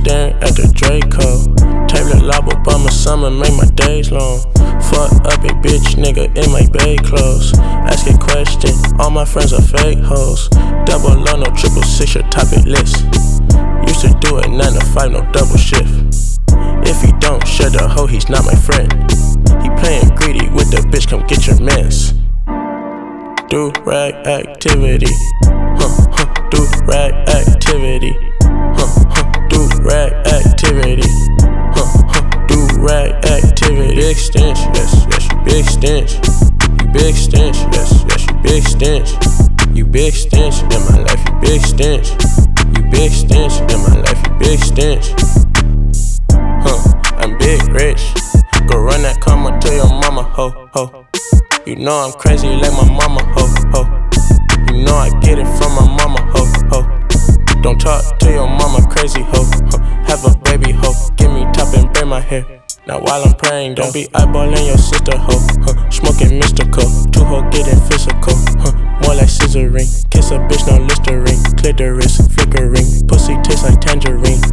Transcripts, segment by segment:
staring at the Draco. Taylor Lob Obama summer make my days long. Fuck up a bitch nigga in my bay clothes. Ask a question, all my friends are fake hoes. Double O, no 666, your topic list. Used to do it 9 to 5, no double shift. If he don't share the hoe, he's not my friend. He playing greedy with the bitch, come get your mans. Do rag activity, do rag activity, do rag activity, do rag activity. Big stench, yes, yes, you big stench. You big stench, yes, yes, you big stench. You big stench in my life, you big stench. You big stench in my life, you big stench. I'm big rich. Go run that karma to your mama, ho, ho. You know I'm crazy like my mama, ho, ho. You know I get it from my mama, ho, ho. Don't talk to your mama crazy, ho, ho. Have a baby, ho. Give me top and braid my hair. Now while I'm praying, don't be eyeballing your sister, ho, huh. Smoking mystical, two ho getting physical, huh. More like scissoring. Kiss a bitch, no Listerine. Clitoris flickering, pussy tastes like tangerine.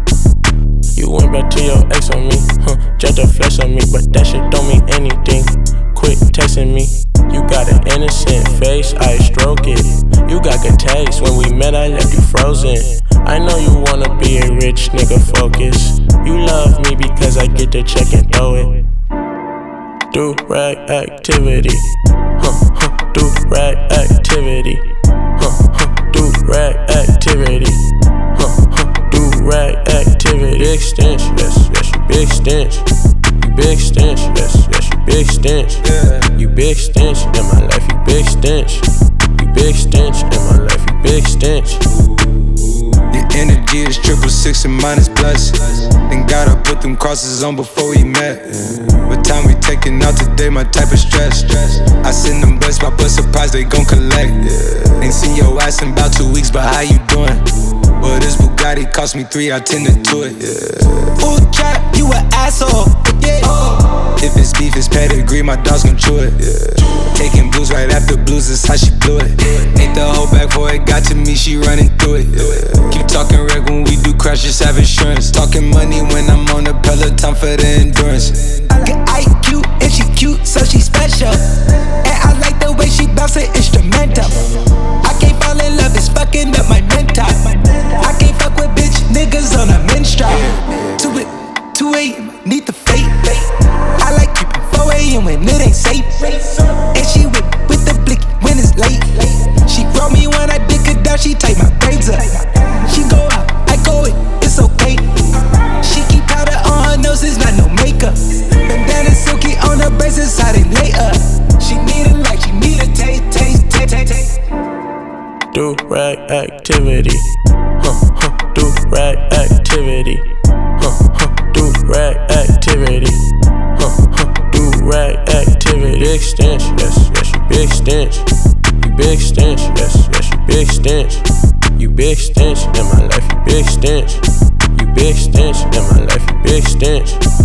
You went back to your ex on me, huh. Jet the flesh on me, but that shit don't mean anything. Quit texting me. You got an innocent face, I stroke it. You got good taste, when we met I left you frozen. I know you wanna be a rich nigga, focus. You love me because I get the check and throw it. Do rag activity, do rag activity, do rag activity, do rag activity. Big stench, yes, yes, you big stench. You big stench, yes, yes, you big stench. You big stench in my life, you big stench. You big stench in my life, you big stench. Your energy is 666 and minus plus. Thank God I put them crosses on before we met. What time we taking out today, my type of stress. I send them bus, my bus surprise, they gon' collect. Ain't seen your ass in about 2 weeks, but how you doing? Well, this Bugatti cost me 3, I tended to it. Full trap, you an asshole. If it's beef, it's pedigree, my dog's gon' chew it. Taking blues right after blues, that's how she blew it. Ain't the whole back before it got to me, she running through it. Keep talking reg when we do crash, just have insurance. Talking money when I'm on the Peloton for the endurance. Get IQ and she cute, so she special. And I like the way she bounce it instrumental. I can't fall in love, it's fucking up my mental. I can't fuck with bitch niggas on a menstrual. 2 a.m. need the fate. I like keeping 4 a.m. when it ain't safe. And she with the blicky when it's late. She grow me when I dick her down, she tight my braids up. She go out, I go in, it's okay. She keep powder on her nose, it's not no makeup. Bandana silky on her braces, how they lay up. She need a like, she need a taste. Do rag activity, do rag activity, do rag activity, do rag activity. Big stench, yes, yes, you big stench. You big stench, yes, yes, you big stench. You big stench in my life, you big stench. You big stench in my life, you big stench.